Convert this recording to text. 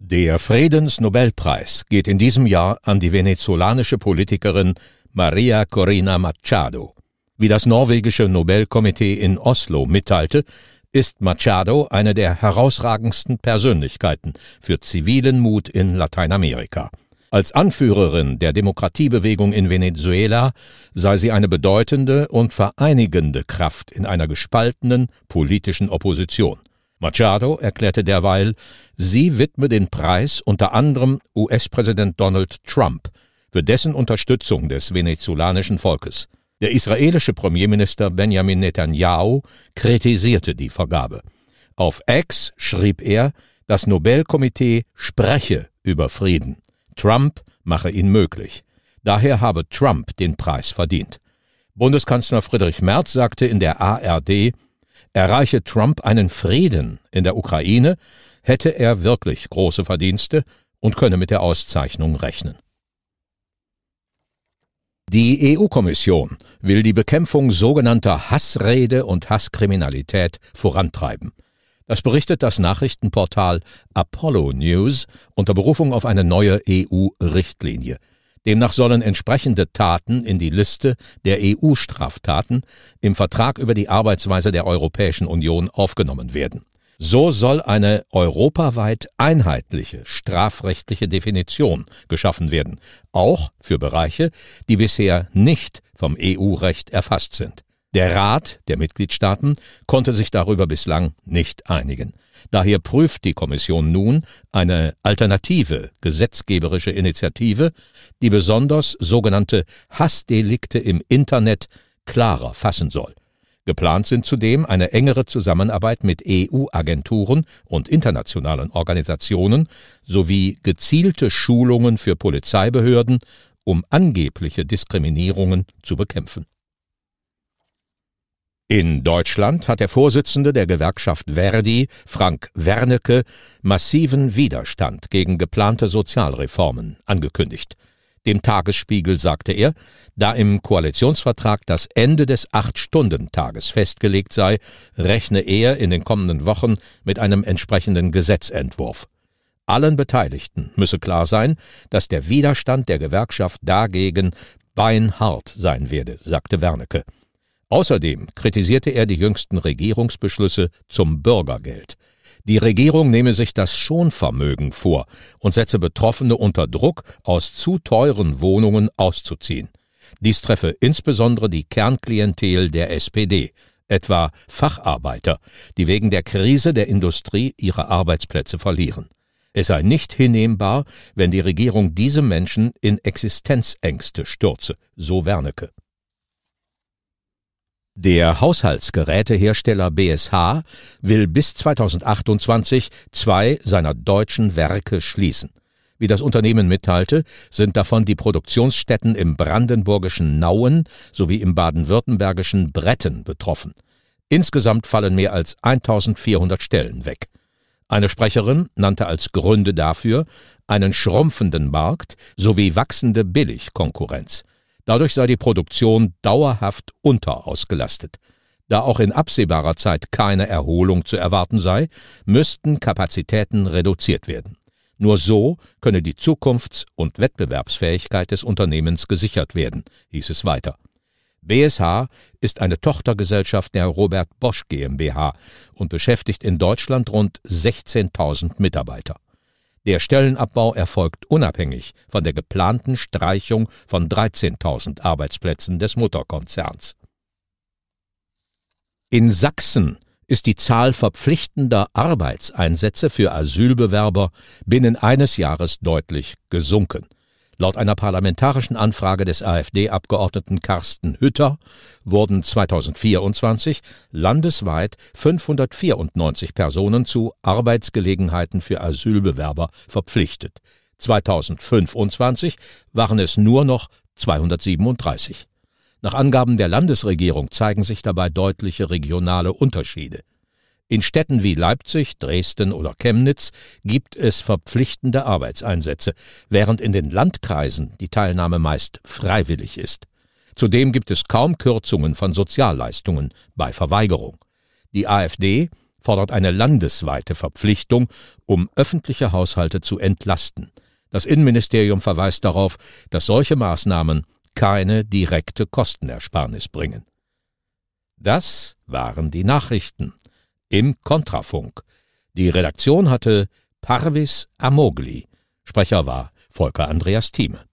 Der Friedensnobelpreis geht in diesem Jahr an die venezolanische Politikerin Maria Corina Machado. Wie das norwegische Nobelkomitee in Oslo mitteilte, ist Machado eine der herausragendsten Persönlichkeiten für zivilen Mut in Lateinamerika. Als Anführerin der Demokratiebewegung in Venezuela sei sie eine bedeutende und vereinigende Kraft in einer gespaltenen politischen Opposition. Machado erklärte derweil, sie widme den Preis unter anderem US-Präsident Donald Trump für dessen Unterstützung des venezolanischen Volkes. Der israelische Premierminister Benjamin Netanyahu kritisierte die Vergabe. Auf X schrieb er, das Nobelkomitee spreche über Frieden. Trump mache ihn möglich. Daher habe Trump den Preis verdient. Bundeskanzler Friedrich Merz sagte in der ARD, erreiche Trump einen Frieden in der Ukraine, hätte er wirklich große Verdienste und könne mit der Auszeichnung rechnen. Die EU-Kommission will die Bekämpfung sogenannter Hassrede und Hasskriminalität vorantreiben. Das berichtet das Nachrichtenportal Apollo News unter Berufung auf eine neue EU-Richtlinie. Demnach sollen entsprechende Taten in die Liste der EU-Straftaten im Vertrag über die Arbeitsweise der Europäischen Union aufgenommen werden. So soll eine europaweit einheitliche strafrechtliche Definition geschaffen werden, auch für Bereiche, die bisher nicht vom EU-Recht erfasst sind. Der Rat der Mitgliedstaaten konnte sich darüber bislang nicht einigen. Daher prüft die Kommission nun eine alternative gesetzgeberische Initiative, die besonders sogenannte Hassdelikte im Internet klarer fassen soll. Geplant sind zudem eine engere Zusammenarbeit mit EU-Agenturen und internationalen Organisationen sowie gezielte Schulungen für Polizeibehörden, um angebliche Diskriminierungen zu bekämpfen. In Deutschland hat der Vorsitzende der Gewerkschaft Verdi, Frank Wernicke, massiven Widerstand gegen geplante Sozialreformen angekündigt. Dem Tagesspiegel sagte er, da im Koalitionsvertrag das Ende des 8-Stunden-Tages festgelegt sei, rechne er in den kommenden Wochen mit einem entsprechenden Gesetzentwurf. Allen Beteiligten müsse klar sein, dass der Widerstand der Gewerkschaft dagegen beinhart sein werde, sagte Wernicke. Außerdem kritisierte er die jüngsten Regierungsbeschlüsse zum Bürgergeld. Die Regierung nehme sich das Schonvermögen vor und setze Betroffene unter Druck, aus zu teuren Wohnungen auszuziehen. Dies treffe insbesondere die Kernklientel der SPD, etwa Facharbeiter, die wegen der Krise der Industrie ihre Arbeitsplätze verlieren. Es sei nicht hinnehmbar, wenn die Regierung diese Menschen in Existenzängste stürze, so Wernicke. Der Haushaltsgerätehersteller BSH will bis 2028 2 seiner deutschen Werke schließen. Wie das Unternehmen mitteilte, sind davon die Produktionsstätten im brandenburgischen Nauen sowie im baden-württembergischen Bretten betroffen. Insgesamt fallen mehr als 1400 Stellen weg. Eine Sprecherin nannte als Gründe dafür einen schrumpfenden Markt sowie wachsende Billigkonkurrenz. Dadurch sei die Produktion dauerhaft unterausgelastet. Da auch in absehbarer Zeit keine Erholung zu erwarten sei, müssten Kapazitäten reduziert werden. Nur so könne die Zukunfts- und Wettbewerbsfähigkeit des Unternehmens gesichert werden, hieß es weiter. BSH ist eine Tochtergesellschaft der Robert Bosch GmbH und beschäftigt in Deutschland rund 16.000 Mitarbeiter. Der Stellenabbau erfolgt unabhängig von der geplanten Streichung von 13.000 Arbeitsplätzen des Mutterkonzerns. In Sachsen ist die Zahl verpflichtender Arbeitseinsätze für Asylbewerber binnen eines Jahres deutlich gesunken. Laut einer parlamentarischen Anfrage des AfD-Abgeordneten Carsten Hütter wurden 2024 landesweit 594 Personen zu Arbeitsgelegenheiten für Asylbewerber verpflichtet. 2025 waren es nur noch 237. Nach Angaben der Landesregierung zeigen sich dabei deutliche regionale Unterschiede. In Städten wie Leipzig, Dresden oder Chemnitz gibt es verpflichtende Arbeitseinsätze, während in den Landkreisen die Teilnahme meist freiwillig ist. Zudem gibt es kaum Kürzungen von Sozialleistungen bei Verweigerung. Die AfD fordert eine landesweite Verpflichtung, um öffentliche Haushalte zu entlasten. Das Innenministerium verweist darauf, dass solche Maßnahmen keine direkte Kostenersparnis bringen. Das waren die Nachrichten im Kontrafunk. Die Redaktion hatte Parvis Amogli. Sprecher war Volker Andreas Thieme.